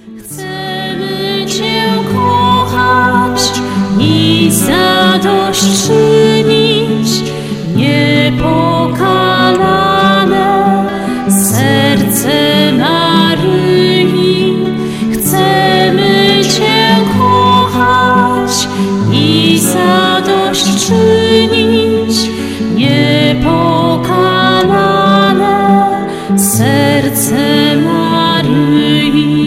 Chcemy Cię kochać i zadość czynić, niepokalane serce Maryi. Chcemy Cię kochać i zadość czynić, niepokalane serce Maryi.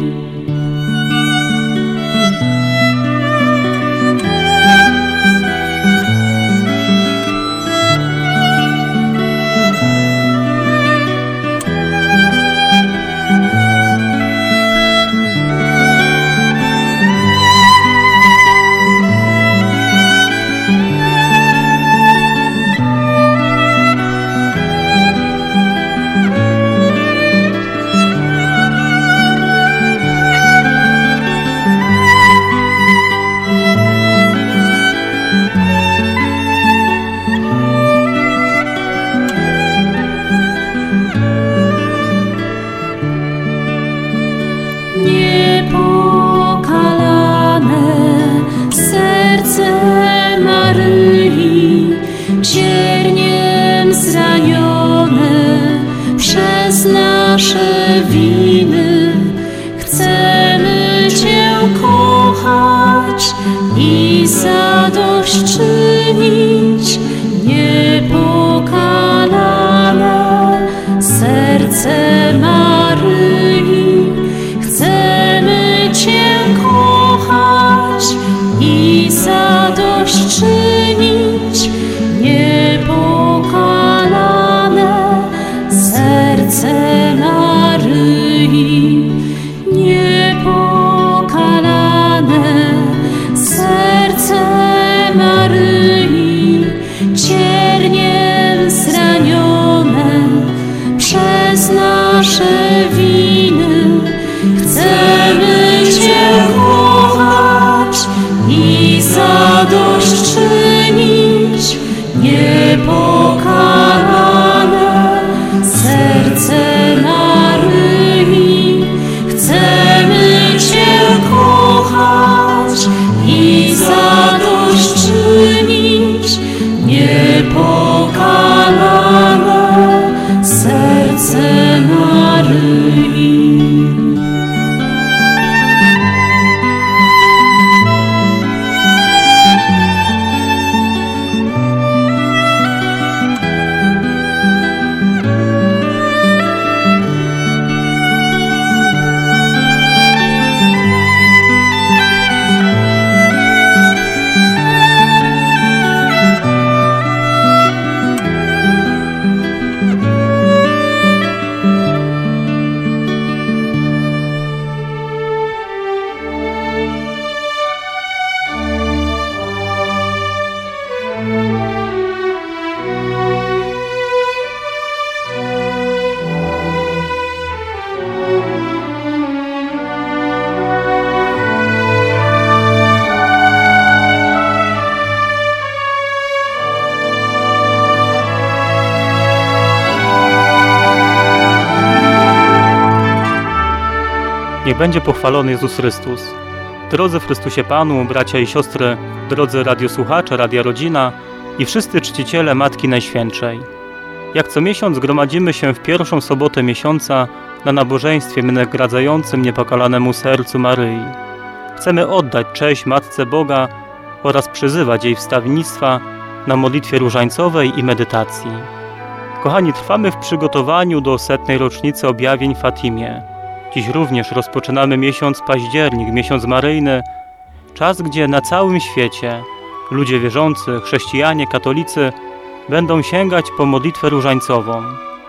Niepokalane serce Maryi, cierniem zranione przez nasze winy. Chcemy Cię kochać i zadość czynić, niepokalane serce Maryi. Chcemy Cię kochać i zadość czynić, niepokalane serce Maryi. Niepokalane serce Maryi, cierniem zranione przez nasze winy. Chcemy Cię kochać i zadość czynić, niepokalane serce Maryi. Chcemy Cię kochać i zadość czynić, niepokalane serce Maryi. Niech będzie pochwalony Jezus Chrystus. Drodzy w Chrystusie Panu, bracia i siostry, drodzy radiosłuchacze, Radia Rodzina i wszyscy czciciele Matki Najświętszej. Jak co miesiąc gromadzimy się w pierwszą sobotę miesiąca na nabożeństwie nagradzającym niepokalanemu sercu Maryi. Chcemy oddać cześć Matce Boga oraz przyzywać jej wstawiennictwa na modlitwie różańcowej i medytacji. Kochani, trwamy w przygotowaniu do 100. rocznicy objawień w Fatimie. Dziś również rozpoczynamy miesiąc październik, miesiąc maryjny, czas, gdzie na całym świecie ludzie wierzący, chrześcijanie, katolicy będą sięgać po modlitwę różańcową.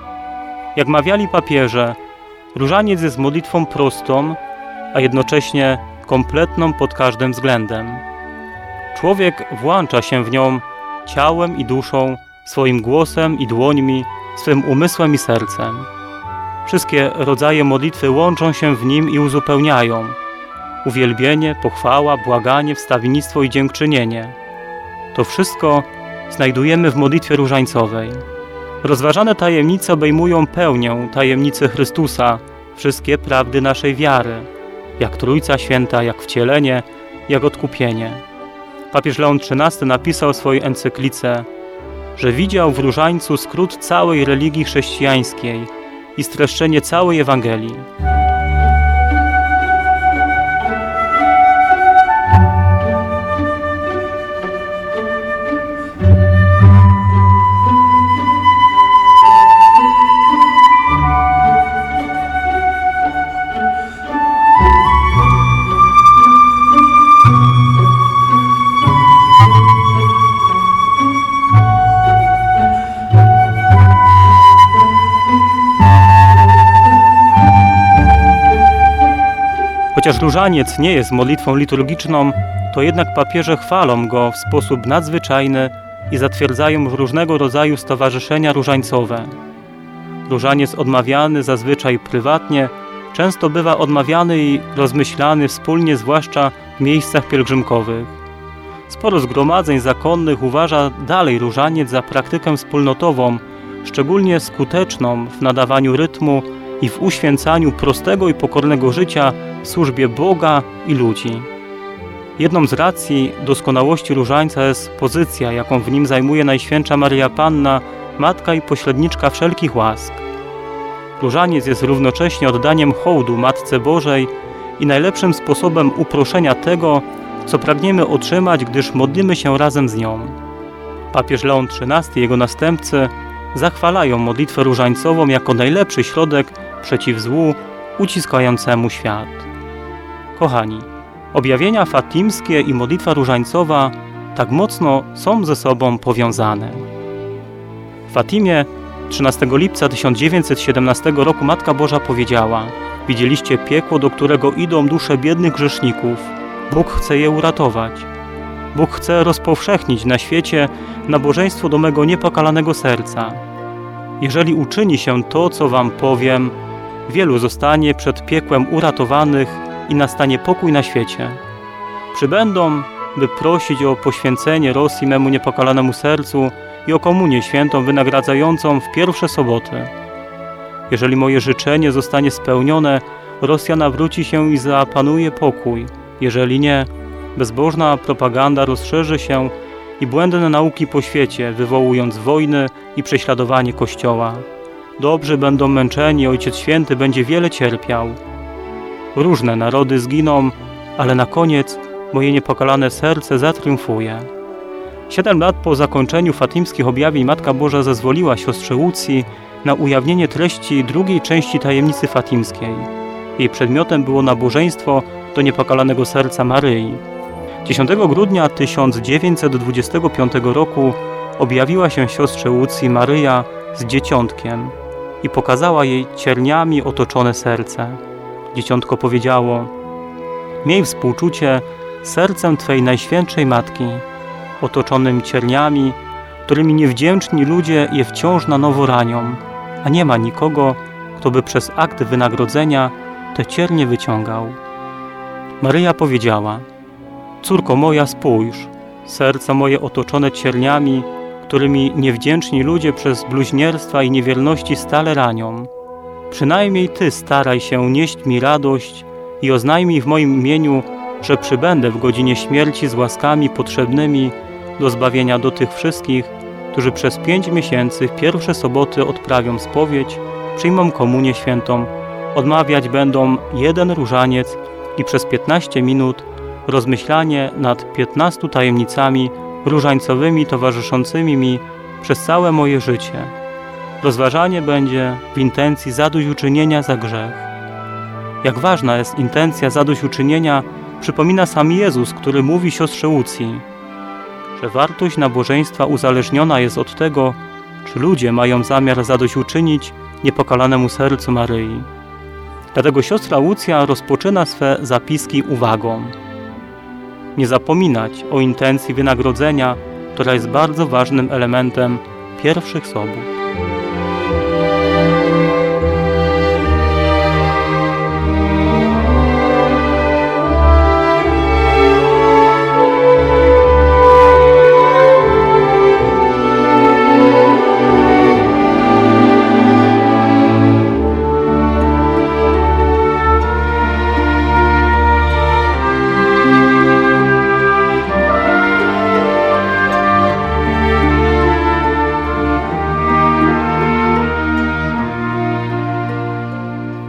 Jak mawiali papieże, różaniec jest modlitwą prostą, a jednocześnie kompletną pod każdym względem. Człowiek włącza się w nią ciałem i duszą, swoim głosem i dłońmi, swym umysłem i sercem. Wszystkie rodzaje modlitwy łączą się w nim i uzupełniają. Uwielbienie, pochwała, błaganie, wstawiennictwo i dziękczynienie. To wszystko znajdujemy w modlitwie różańcowej. Rozważane tajemnice obejmują pełnię tajemnicy Chrystusa, wszystkie prawdy naszej wiary. jak Trójca Święta, jak Wcielenie, jak Odkupienie. Papież Leon XIII napisał w swojej encyklice, że widział w różańcu skrót całej religii chrześcijańskiej i streszczenie całej Ewangelii. Chociaż różaniec nie jest modlitwą liturgiczną, to jednak papieże chwalą go w sposób nadzwyczajny i zatwierdzają różnego rodzaju stowarzyszenia różańcowe. Różaniec odmawiany zazwyczaj prywatnie, często bywa odmawiany i rozmyślany wspólnie, zwłaszcza w miejscach pielgrzymkowych. Sporo zgromadzeń zakonnych uważa dalej różaniec za praktykę wspólnotową, szczególnie skuteczną w nadawaniu rytmu i w uświęcaniu prostego i pokornego życia w służbie Boga i ludzi. Jedną z racji doskonałości różańca jest pozycja, jaką w nim zajmuje Najświętsza Maryja Panna, Matka i Pośredniczka wszelkich łask. Różaniec jest równocześnie oddaniem hołdu Matce Bożej i najlepszym sposobem uproszenia tego, co pragniemy otrzymać, gdyż modlimy się razem z nią. Papież Leon XIII i jego następcy zachwalają modlitwę różańcową jako najlepszy środek przeciw złu uciskającemu świat. Kochani, objawienia fatimskie i modlitwa różańcowa tak mocno są ze sobą powiązane. W Fatimie 13 lipca 1917 roku Matka Boża powiedziała: widzieliście piekło, do którego idą dusze biednych grzeszników. Bóg chce je uratować. Bóg chce rozpowszechnić na świecie nabożeństwo do mego niepokalanego serca. Jeżeli uczyni się to, co wam powiem, wielu zostanie przed piekłem uratowanych i nastanie pokój na świecie. Przybędą, by prosić o poświęcenie Rosji memu niepokalanemu sercu i o komunię świętą wynagradzającą w pierwsze soboty. Jeżeli moje życzenie zostanie spełnione, Rosja nawróci się i zapanuje pokój. Jeżeli nie, bezbożna propaganda rozszerzy się i błędne nauki po świecie, wywołując wojny i prześladowanie Kościoła. Dobrzy będą męczeni, Ojciec Święty będzie wiele cierpiał. Różne narody zginą, ale na koniec moje niepokalane serce zatriumfuje. 7 lat po zakończeniu fatimskich objawień Matka Boża zezwoliła siostrze Łucji na ujawnienie treści drugiej części tajemnicy fatimskiej. Jej przedmiotem było nabożeństwo do niepokalanego serca Maryi. 10 grudnia 1925 roku objawiła się siostrze Łucji Maryja z dzieciątkiem i pokazała jej cierniami otoczone serce. Dzieciątko powiedziało: miej współczucie sercem Twej Najświętszej Matki, otoczonym cierniami, którymi niewdzięczni ludzie je wciąż na nowo ranią, a nie ma nikogo, kto by przez akt wynagrodzenia te ciernie wyciągał. Maryja powiedziała: córko moja, spójrz, serce moje otoczone cierniami, którymi niewdzięczni ludzie przez bluźnierstwa i niewierności stale ranią. Przynajmniej Ty staraj się nieść mi radość i oznajmij w moim imieniu, że przybędę w godzinie śmierci z łaskami potrzebnymi do zbawienia do tych wszystkich, którzy przez 5 miesięcy w pierwsze soboty odprawią spowiedź, przyjmą komunię świętą, odmawiać będą jeden różaniec i przez 15 minut rozmyślanie nad 15 tajemnicami różańcowymi towarzyszącymi mi przez całe moje życie. Rozważanie będzie w intencji zadośćuczynienia za grzech. Jak ważna jest intencja zadośćuczynienia, przypomina sam Jezus, który mówi siostrze Łucji, że wartość nabożeństwa uzależniona jest od tego, czy ludzie mają zamiar zadośćuczynić niepokalanemu sercu Maryi. Dlatego siostra Łucja rozpoczyna swe zapiski uwagą: nie zapominać o intencji wynagrodzenia, która jest bardzo ważnym elementem pierwszych sobót.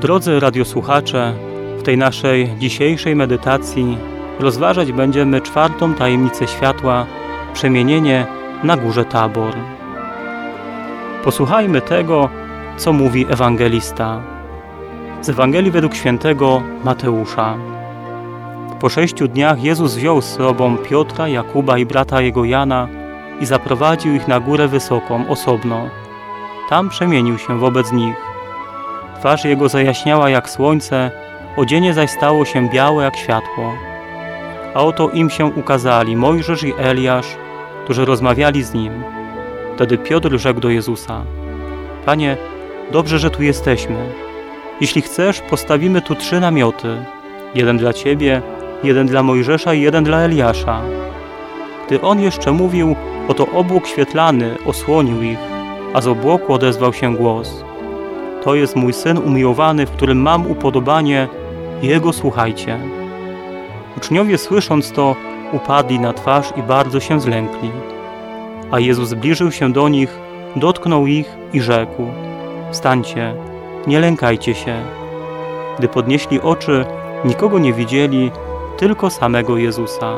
Drodzy radiosłuchacze, w tej naszej dzisiejszej medytacji rozważać będziemy 4. tajemnicę światła, przemienienie na górze Tabor. Posłuchajmy tego, co mówi ewangelista. Z Ewangelii według świętego Mateusza. Po 6 dniach Jezus wziął z sobą Piotra, Jakuba i brata jego Jana i zaprowadził ich na górę wysoką, osobno. Tam przemienił się wobec nich. Twarz jego zajaśniała jak słońce, odzienie zaś stało się białe jak światło. A oto im się ukazali Mojżesz i Eliasz, którzy rozmawiali z nim. Wtedy Piotr rzekł do Jezusa: Panie, dobrze, że tu jesteśmy. Jeśli chcesz, postawimy tu 3 namioty. Jeden dla Ciebie, jeden dla Mojżesza i jeden dla Eliasza. Gdy on jeszcze mówił, oto obłok świetlany osłonił ich, a z obłoku odezwał się głos: To jest mój Syn umiłowany, w którym mam upodobanie, Jego słuchajcie. Uczniowie, słysząc to, upadli na twarz i bardzo się zlękli. A Jezus zbliżył się do nich, dotknął ich i rzekł: Wstańcie, nie lękajcie się. Gdy podnieśli oczy, nikogo nie widzieli, tylko samego Jezusa.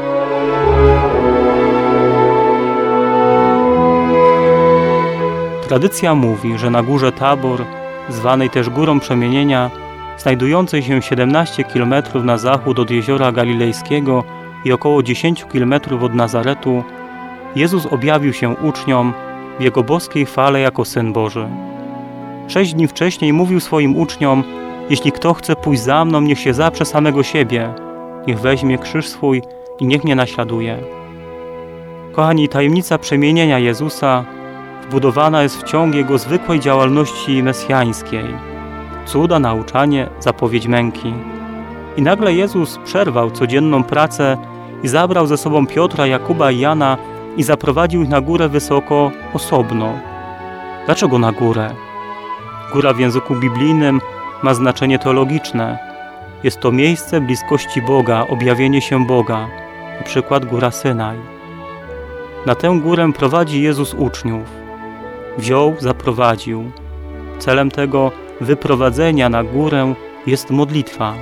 Tradycja mówi, że na górze Tabor, zwanej też Górą Przemienienia, znajdującej się 17 km na zachód od Jeziora Galilejskiego i około 10 km od Nazaretu, Jezus objawił się uczniom w Jego boskiej chwale jako Syn Boży. 6 dni wcześniej mówił swoim uczniom: Jeśli kto chce pójść za mną, niech się zaprze samego siebie, niech weźmie krzyż swój i niech mnie naśladuje. Kochani, tajemnica przemienienia Jezusa wbudowana jest w ciąg Jego zwykłej działalności mesjańskiej. Cuda, nauczanie, zapowiedź męki. I nagle Jezus przerwał codzienną pracę i zabrał ze sobą Piotra, Jakuba i Jana i zaprowadził ich na górę wysoko, osobno. Dlaczego na górę? Góra w języku biblijnym ma znaczenie teologiczne. Jest to miejsce bliskości Boga, objawienie się Boga, na przykład góra Synaj. Na tę górę prowadzi Jezus uczniów. Wziął, zaprowadził. Celem tego wyprowadzenia na górę jest modlitwa.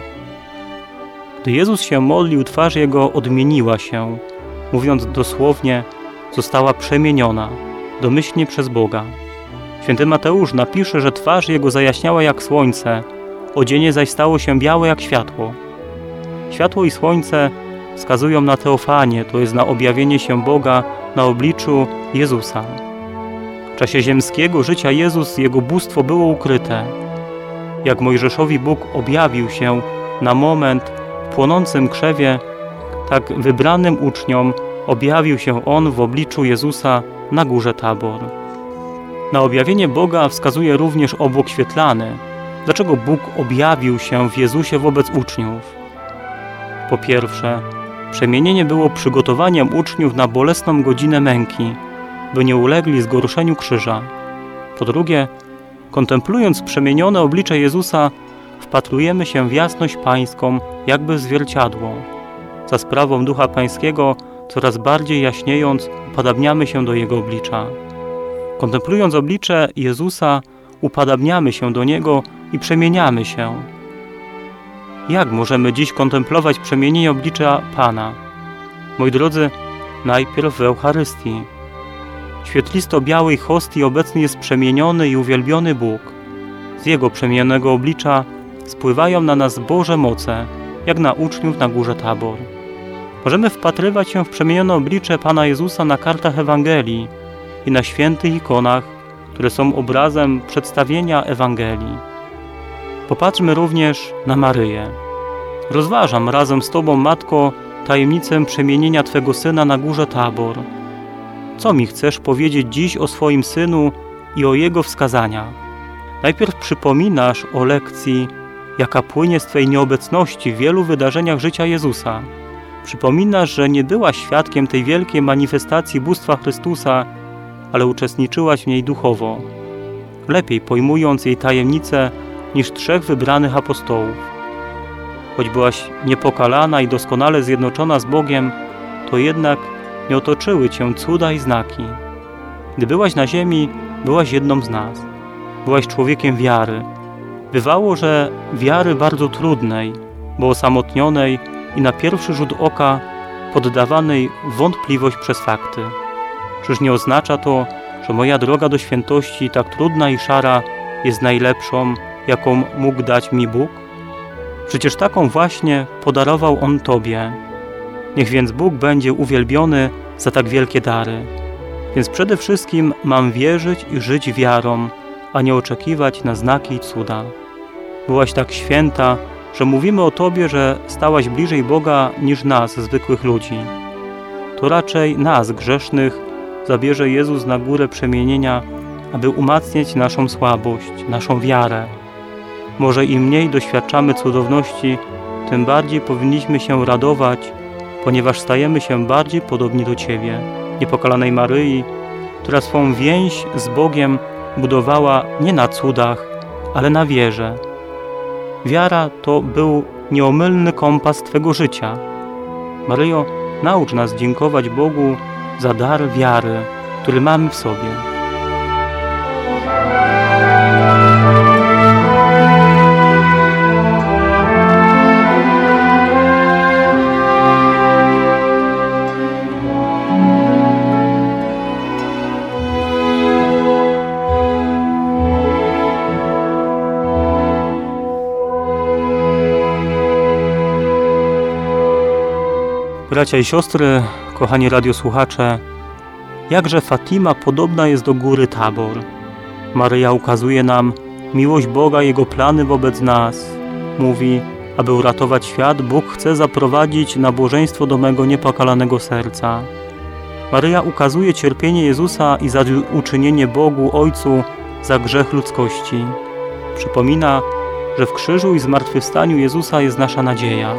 Gdy Jezus się modlił, twarz Jego odmieniła się, mówiąc dosłownie, została przemieniona, domyślnie przez Boga. Święty Mateusz napisze, że twarz Jego zajaśniała jak słońce, odzienie zaś stało się białe jak światło. Światło i słońce wskazują na teofanię, to jest na objawienie się Boga na obliczu Jezusa. W czasie ziemskiego życia Jezus, Jego bóstwo było ukryte. Jak Mojżeszowi Bóg objawił się na moment w płonącym krzewie, tak wybranym uczniom objawił się On w obliczu Jezusa na górze Tabor. Na objawienie Boga wskazuje również obłok świetlany. Dlaczego Bóg objawił się w Jezusie wobec uczniów? Po pierwsze, przemienienie było przygotowaniem uczniów na bolesną godzinę męki, by nie ulegli zgorszeniu krzyża. Po drugie, kontemplując przemienione oblicze Jezusa, wpatrujemy się w jasność Pańską, jakby w zwierciadło. Za sprawą Ducha Pańskiego, coraz bardziej jaśniejąc, upodabniamy się do Jego oblicza. Kontemplując oblicze Jezusa, upodabniamy się do Niego i przemieniamy się. Jak możemy dziś kontemplować przemienienie oblicza Pana? Moi drodzy, najpierw w Eucharystii. W świetlisto-białej hostii obecny jest przemieniony i uwielbiony Bóg. Z Jego przemienionego oblicza spływają na nas Boże moce, jak na uczniów na górze Tabor. Możemy wpatrywać się w przemienione oblicze Pana Jezusa na kartach Ewangelii i na świętych ikonach, które są obrazem przedstawienia Ewangelii. Popatrzmy również na Maryję. Rozważam razem z Tobą, Matko, tajemnicę przemienienia Twego Syna na górze Tabor. Co mi chcesz powiedzieć dziś o swoim Synu i o Jego wskazaniach? Najpierw przypominasz o lekcji, jaka płynie z Twej nieobecności w wielu wydarzeniach życia Jezusa. Przypominasz, że nie byłaś świadkiem tej wielkiej manifestacji bóstwa Chrystusa, ale uczestniczyłaś w niej duchowo, lepiej pojmując jej tajemnicę niż 3 wybranych apostołów. Choć byłaś niepokalana i doskonale zjednoczona z Bogiem, to jednak nie otoczyły Cię cuda i znaki. Gdy byłaś na ziemi, byłaś jedną z nas. Byłaś człowiekiem wiary. Bywało, że wiary bardzo trudnej, bo osamotnionej i na pierwszy rzut oka poddawanej w wątpliwość przez fakty. Czyż nie oznacza to, że moja droga do świętości, tak trudna i szara, jest najlepszą, jaką mógł dać mi Bóg? Przecież taką właśnie podarował On Tobie. Niech więc Bóg będzie uwielbiony za tak wielkie dary. Więc przede wszystkim mam wierzyć i żyć wiarą, a nie oczekiwać na znaki i cuda. Byłaś tak święta, że mówimy o Tobie, że stałaś bliżej Boga niż nas, zwykłych ludzi. To raczej nas, grzesznych, zabierze Jezus na górę przemienienia, aby umacniać naszą słabość, naszą wiarę. Może im mniej doświadczamy cudowności, tym bardziej powinniśmy się radować, ponieważ stajemy się bardziej podobni do Ciebie, niepokalanej Maryi, która swą więź z Bogiem budowała nie na cudach, ale na wierze. Wiara to był nieomylny kompas Twego życia. Maryjo, naucz nas dziękować Bogu za dar wiary, który mamy w sobie. Bracia i siostry, kochani radiosłuchacze, jakże Fatima podobna jest do góry Tabor. Maryja ukazuje nam miłość Boga i Jego plany wobec nas. Mówi, aby uratować świat, Bóg chce zaprowadzić nabożeństwo do mego niepokalanego serca. Maryja ukazuje cierpienie Jezusa i zadośćuczynienie Bogu Ojcu za grzech ludzkości. Przypomina, że w krzyżu i zmartwychwstaniu Jezusa jest nasza nadzieja.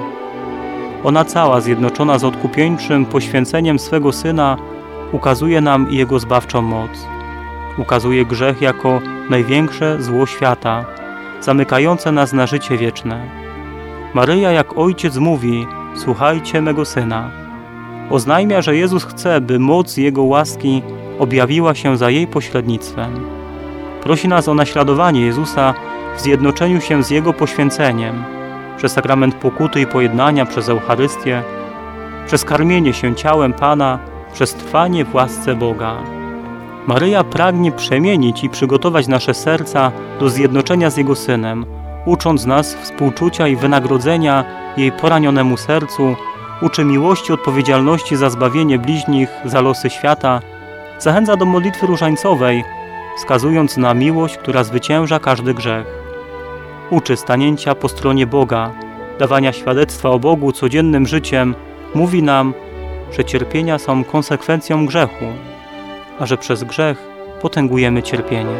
Ona cała, zjednoczona z odkupieńczym poświęceniem swego Syna, ukazuje nam Jego zbawczą moc. Ukazuje grzech jako największe zło świata, zamykające nas na życie wieczne. Maryja jak Ojciec mówi: słuchajcie mego Syna. Oznajmia, że Jezus chce, by moc Jego łaski objawiła się za jej pośrednictwem. Prosi nas o naśladowanie Jezusa w zjednoczeniu się z Jego poświęceniem, przez sakrament pokuty i pojednania, przez Eucharystię, przez karmienie się ciałem Pana, przez trwanie w łasce Boga. Maryja pragnie przemienić i przygotować nasze serca do zjednoczenia z Jego Synem, ucząc nas współczucia i wynagrodzenia jej poranionemu sercu, uczy miłości, odpowiedzialności za zbawienie bliźnich, za losy świata, zachęca do modlitwy różańcowej, wskazując na miłość, która zwycięża każdy grzech. Uczy stanięcia po stronie Boga, dawania świadectwa o Bogu codziennym życiem, mówi nam, że cierpienia są konsekwencją grzechu, a że przez grzech potęgujemy cierpienie.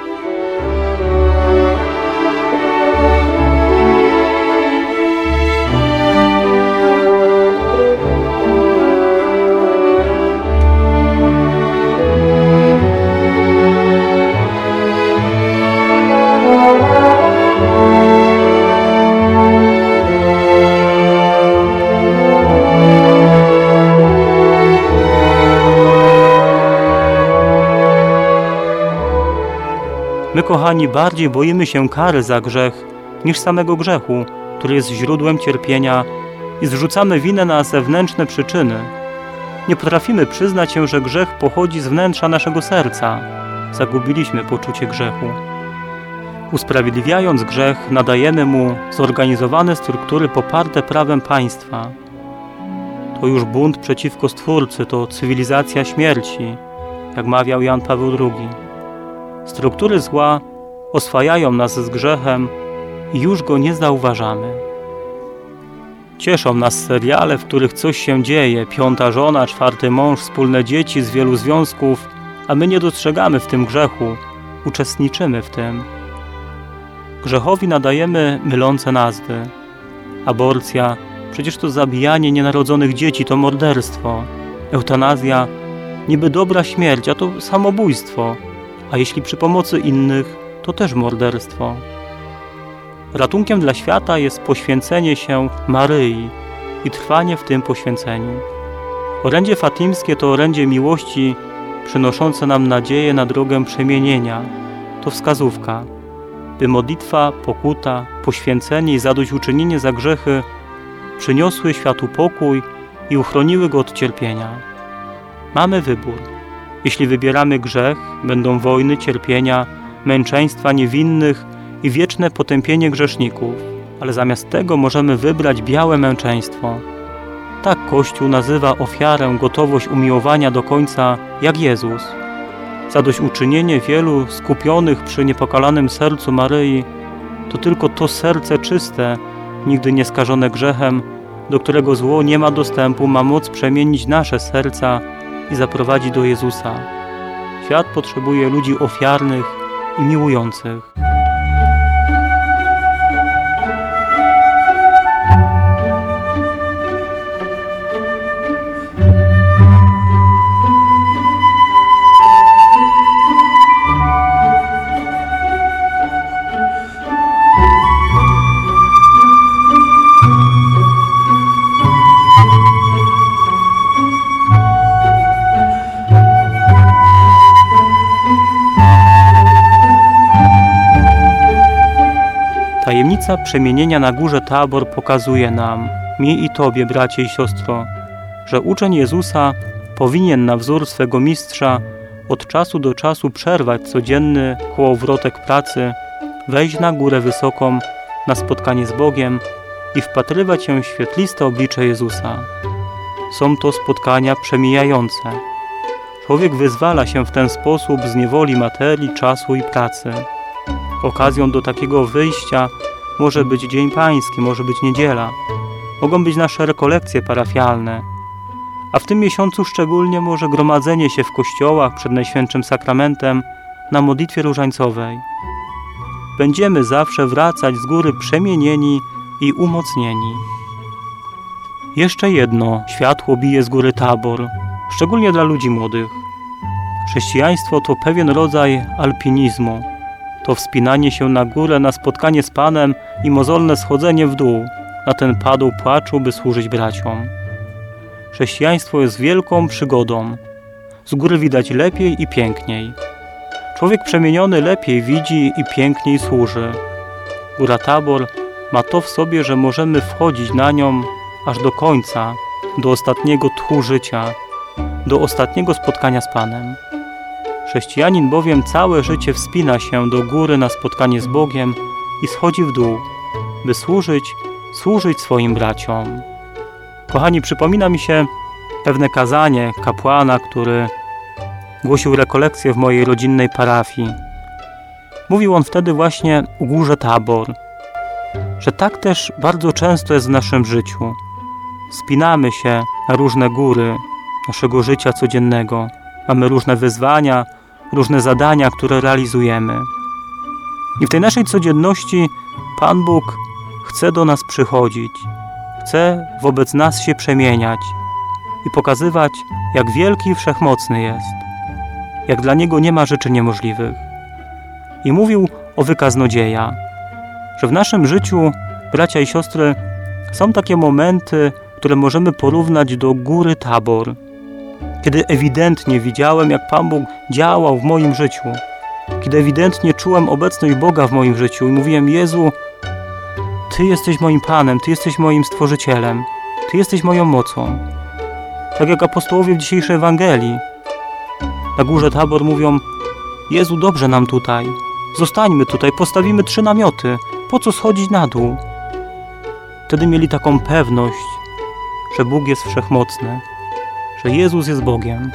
My, kochani, bardziej boimy się kary za grzech niż samego grzechu, który jest źródłem cierpienia, i zrzucamy winę na zewnętrzne przyczyny. Nie potrafimy przyznać się, że grzech pochodzi z wnętrza naszego serca. Zagubiliśmy poczucie grzechu. Usprawiedliwiając grzech, nadajemy mu zorganizowane struktury poparte prawem państwa. To już bunt przeciwko Stwórcy, to cywilizacja śmierci, jak mawiał Jan Paweł II. Struktury zła oswajają nas z grzechem i już go nie zauważamy. Cieszą nas seriale, w których coś się dzieje, 5. żona, 4. mąż, wspólne dzieci z wielu związków, a my nie dostrzegamy w tym grzechu, uczestniczymy w tym. Grzechowi nadajemy mylące nazwy. Aborcja, przecież to zabijanie nienarodzonych dzieci, to morderstwo. Eutanazja, niby dobra śmierć, a to samobójstwo. A jeśli przy pomocy innych, to też morderstwo. Ratunkiem dla świata jest poświęcenie się Maryi i trwanie w tym poświęceniu. Orędzie fatimskie to orędzie miłości przynoszące nam nadzieję na drogę przemienienia. To wskazówka. by modlitwa, pokuta, poświęcenie i zadośćuczynienie za grzechy przyniosły światu pokój i uchroniły go od cierpienia. Mamy wybór. Jeśli wybieramy grzech, będą wojny, cierpienia, męczeństwa niewinnych i wieczne potępienie grzeszników, ale zamiast tego możemy wybrać białe męczeństwo. Tak Kościół nazywa ofiarę, gotowość umiłowania do końca, jak Jezus. Zadośćuczynienie wielu skupionych przy niepokalanym sercu Maryi to tylko to serce czyste, nigdy nie skażone grzechem, do którego zło nie ma dostępu, ma moc przemienić nasze serca i zaprowadzić do Jezusa. Świat potrzebuje ludzi ofiarnych i miłujących. Tajemnica przemienienia na górze Tabor pokazuje nam, mi i Tobie, bracie i siostro, że uczeń Jezusa powinien na wzór swego mistrza od czasu do czasu przerwać codzienny kołowrotek pracy, wejść na górę wysoką na spotkanie z Bogiem i wpatrywać się w świetliste oblicze Jezusa. Są to spotkania przemijające. Człowiek wyzwala się w ten sposób z niewoli materii, czasu i pracy. Okazją do takiego wyjścia może być Dzień Pański, może być niedziela. Mogą być nasze rekolekcje parafialne. A w tym miesiącu szczególnie może gromadzenie się w kościołach przed Najświętszym Sakramentem na modlitwie różańcowej. Będziemy zawsze wracać z góry przemienieni i umocnieni. Jeszcze jedno światło bije z góry Tabor, szczególnie dla ludzi młodych. Chrześcijaństwo to pewien rodzaj alpinizmu. To wspinanie się na górę, na spotkanie z Panem i mozolne schodzenie w dół, na ten padł płaczu, by służyć braciom. Chrześcijaństwo jest wielką przygodą. Z góry widać lepiej i piękniej. Człowiek przemieniony lepiej widzi i piękniej służy. Góra Tabor ma to w sobie, że możemy wchodzić na nią aż do końca, do ostatniego tchu życia, do ostatniego spotkania z Panem. Chrześcijanin bowiem całe życie wspina się do góry na spotkanie z Bogiem i schodzi w dół, by służyć swoim braciom. Kochani, przypomina mi się pewne kazanie kapłana, który głosił rekolekcję w mojej rodzinnej parafii. Mówił on wtedy właśnie o górze Tabor, że tak też bardzo często jest w naszym życiu. Wspinamy się na różne góry naszego życia codziennego. Mamy różne wyzwania, różne zadania, które realizujemy. I w tej naszej codzienności Pan Bóg chce do nas przychodzić. Chce wobec nas się przemieniać i pokazywać, jak wielki i wszechmocny jest. Jak dla Niego nie ma rzeczy niemożliwych. I mówił owy kaznodzieja, że w naszym życiu, bracia i siostry, są takie momenty, które możemy porównać do góry Tabor. Kiedy ewidentnie widziałem, jak Pan Bóg działał w moim życiu. Kiedy ewidentnie czułem obecność Boga w moim życiu i mówiłem: Jezu, Ty jesteś moim Panem, Ty jesteś moim Stworzycielem, Ty jesteś moją mocą. Tak jak apostołowie w dzisiejszej Ewangelii. Na górze Tabor mówią: Jezu, dobrze nam tutaj. Zostańmy tutaj, postawimy 3 namioty. Po co schodzić na dół? Wtedy mieli taką pewność, że Bóg jest wszechmocny, że Jezus jest Bogiem.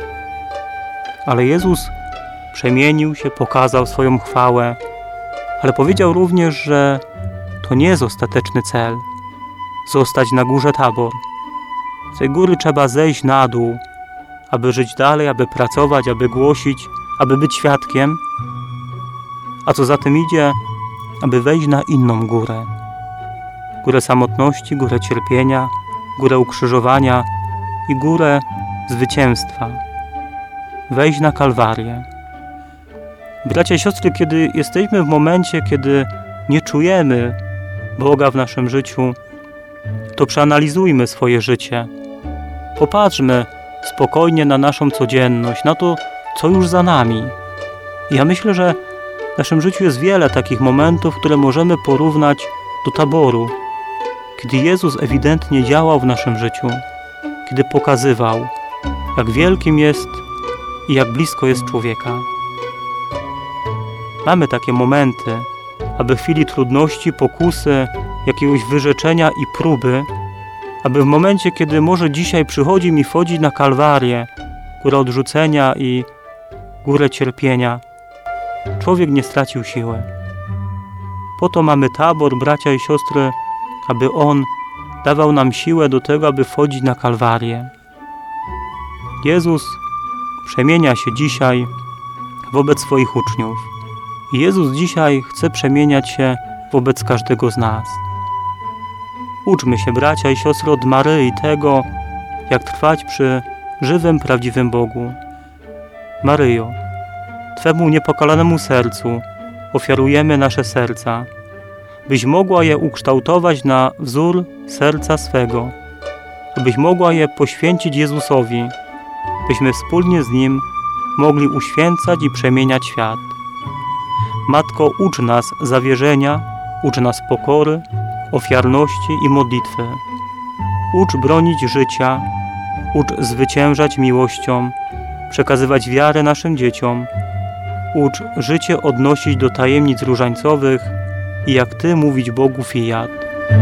Ale Jezus przemienił się, pokazał swoją chwałę, ale powiedział również, że to nie jest ostateczny cel zostać na górze Tabor. Z tej góry trzeba zejść na dół, aby żyć dalej, aby pracować, aby głosić, aby być świadkiem, a co za tym idzie, aby wejść na inną górę. Górę samotności, górę cierpienia, górę ukrzyżowania i górę zwycięstwa. Wejść na Kalwarię. Bracia i siostry, kiedy jesteśmy w momencie, kiedy nie czujemy Boga w naszym życiu, to przeanalizujmy swoje życie. Popatrzmy spokojnie na naszą codzienność, na to, co już za nami. I ja myślę, że naszym życiu jest wiele takich momentów, które możemy porównać do taboru, kiedy Jezus ewidentnie działał w naszym życiu, kiedy pokazywał, jak wielkim jest i jak blisko jest człowieka. Mamy takie momenty, aby w chwili trudności, pokusy, jakiegoś wyrzeczenia i próby, aby w momencie, kiedy może dzisiaj przychodzi mi wchodzić na Kalwarię, górę odrzucenia i górę cierpienia, człowiek nie stracił siły. Po to mamy tabor, bracia i siostry, aby On dawał nam siłę do tego, aby wchodzić na Kalwarię. Jezus przemienia się dzisiaj wobec swoich uczniów. I Jezus dzisiaj chce przemieniać się wobec każdego z nas. Uczmy się, bracia i siostry, od Maryi tego, jak trwać przy żywym, prawdziwym Bogu. Maryjo, Twemu niepokalanemu sercu ofiarujemy nasze serca, byś mogła je ukształtować na wzór serca swego, abyś mogła je poświęcić Jezusowi, byśmy wspólnie z Nim mogli uświęcać i przemieniać świat. Matko, ucz nas zawierzenia, ucz nas pokory, ofiarności i modlitwy. Ucz bronić życia, ucz zwyciężać miłością, przekazywać wiarę naszym dzieciom. Ucz życie odnosić do tajemnic różańcowych i jak Ty mówić Bogu fiat.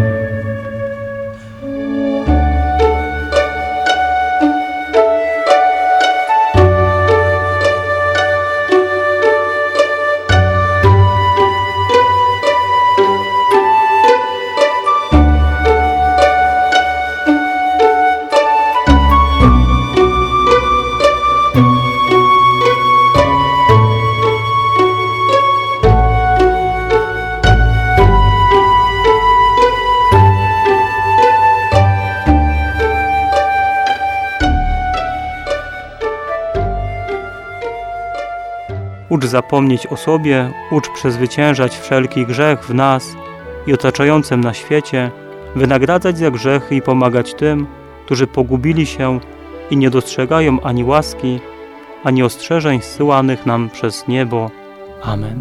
Ucz zapomnieć o sobie, ucz przezwyciężać wszelki grzech w nas i otaczającym na świecie, wynagradzać za grzechy i pomagać tym, którzy pogubili się i nie dostrzegają ani łaski, ani ostrzeżeń zsyłanych nam przez niebo. Amen.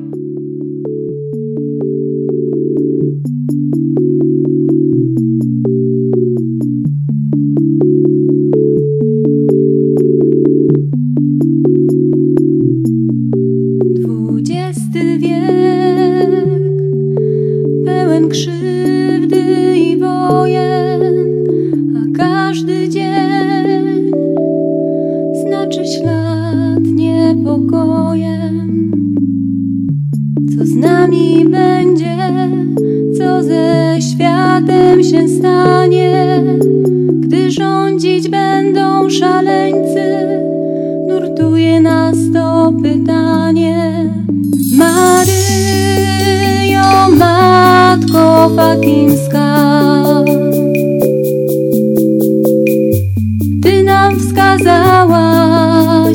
Krzywdy i wojen, a każdy dzień znaczy ślad niepokojem. Co z nami będzie, co ze światem się stanie, gdy rządzić będą szaleńcy, nurtuje nas to pytanie. Maryjo, Matko Fatimska, Ty nam wskazałaś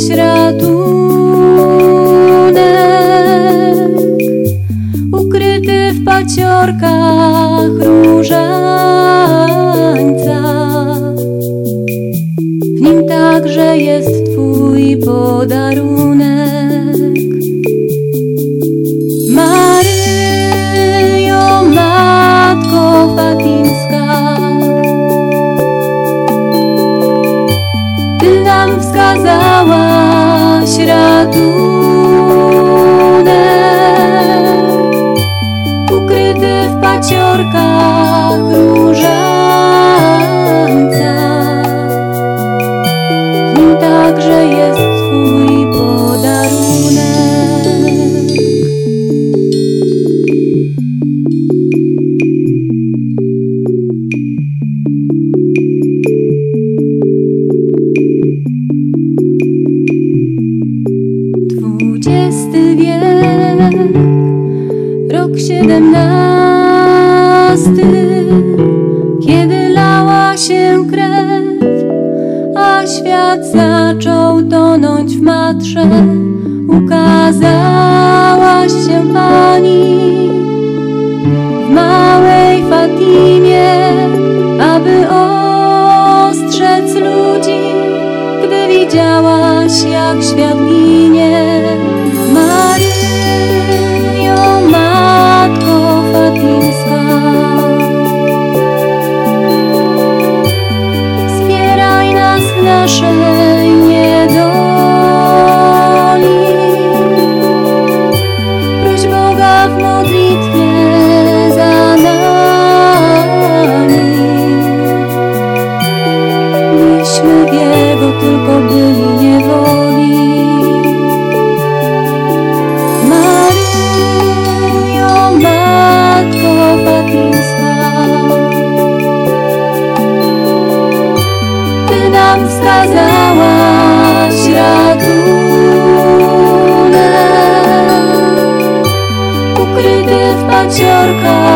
ratunek, ukryty w paciorkach różańca. W nim także jest Twój podarunek. Maryjo, Matko Fatimska, Ty nam wskazałaś ratunek, ukryty w paciorkach różańca. W nim także jest Twój podarunek. XX wiek, rok 17, kiedy lała się krew, a świat zaczął tonąć w matrze. Ukazałaś się Pani w małej Fatimie, aby ostrzec ludzi, gdy widziałaś, jak świat ginie. Maryjo, wskazałaś ratunek, ukryty w paciorkach